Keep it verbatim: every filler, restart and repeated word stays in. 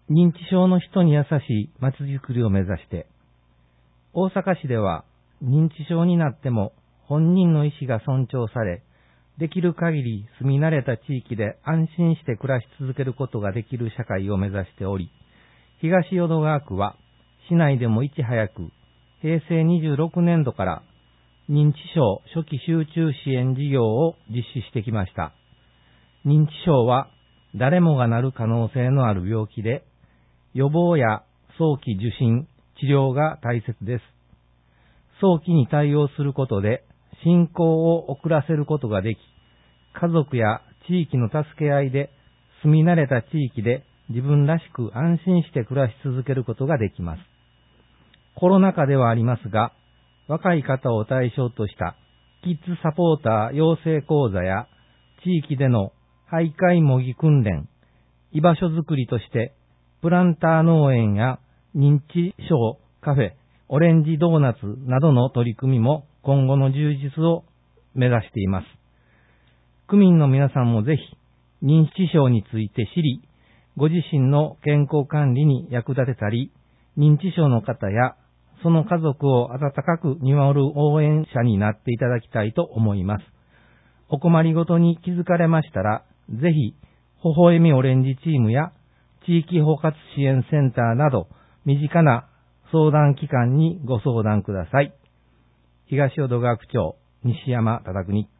認知症の人に優しいまちづくりを目指して、大阪市では認知症になっても本人の意思が尊重され、できる限り住み慣れた地域で安心して暮らし続けることができる社会を目指しており、東淀川区は市内でもいち早くへいせいにじゅうろくねんどから認知症初期集中支援事業を実施してきました。認知症は誰もがなる可能性のある病気で、予防や早期受診、治療が大切です。早期に対応することで進行を遅らせることができ、家族や地域の助け合いで住み慣れた地域で自分らしく安心して暮らし続けることができます。コロナ禍ではありますが、若い方を対象としたキッズサポーター養成講座や地域での徘徊模擬訓練、居場所づくりとしてプランター農園や認知症カフェ、オレンジドーナツなどの取り組みも今後の充実を目指しています。区民の皆さんもぜひ認知症について知り、ご自身の健康管理に役立てたり、認知症の方やその家族を温かく見守る応援者になっていただきたいと思います。お困りごとに気づかれましたら、ぜひ、微笑みオレンジチームや地域包括支援センターなど、身近な相談機関にご相談ください。東淀川区長、西山忠国。